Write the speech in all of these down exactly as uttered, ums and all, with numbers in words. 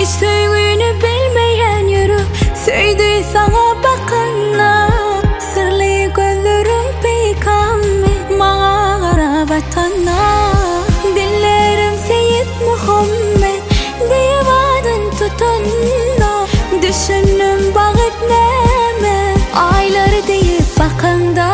Söygüyünü bilmeyen yürü, söydü sana bakana. Sırlı gözlerin peygamber, mağa garabatana. Dillerim Seyyid Muhammed, divadın tutunna. Düşünüm bağıt neme, ayları deyip bakanda.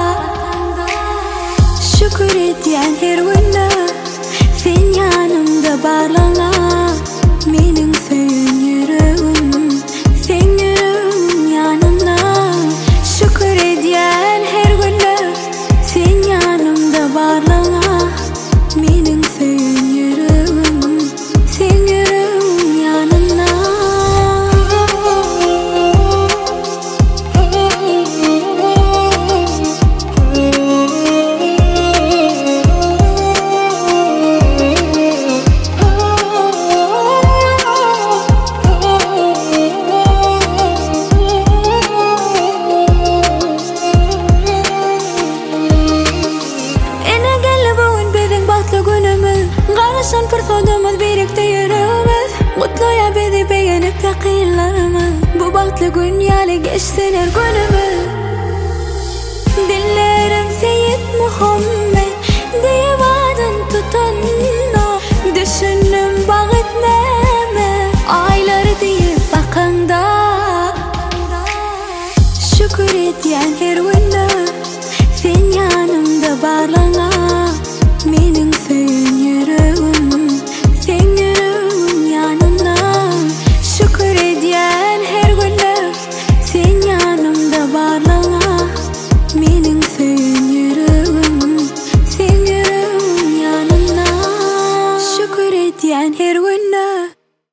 Şükür etyen her günü, sen yanımda barlana. Mening söyün yüreğim, sen yüreğim yanımda. Şükür etyen her günü, sen yanımda barlana. Mening söyün yüreğim, sen yüreğim yanımda. Qarashan fırsatımız birlikte yürümüz. Mutluya bizi beğenip yakınlarımız. Bu bahtlı gün yali geçsin her günümüz. Dillerim Seyyid Muhammed, divadın tutunna. Düşünüm bağıt neme, ayları deyip bakanda. Şükür etyen her günü, sen yanımda barlana. Mening söyün yüreğim, sen yüreğim yanımda. Şükür etyen her günü, sen yanımda barlana. Mening söyün yüreğim, sen yüreğim yanımda. Şükür etyen her günü.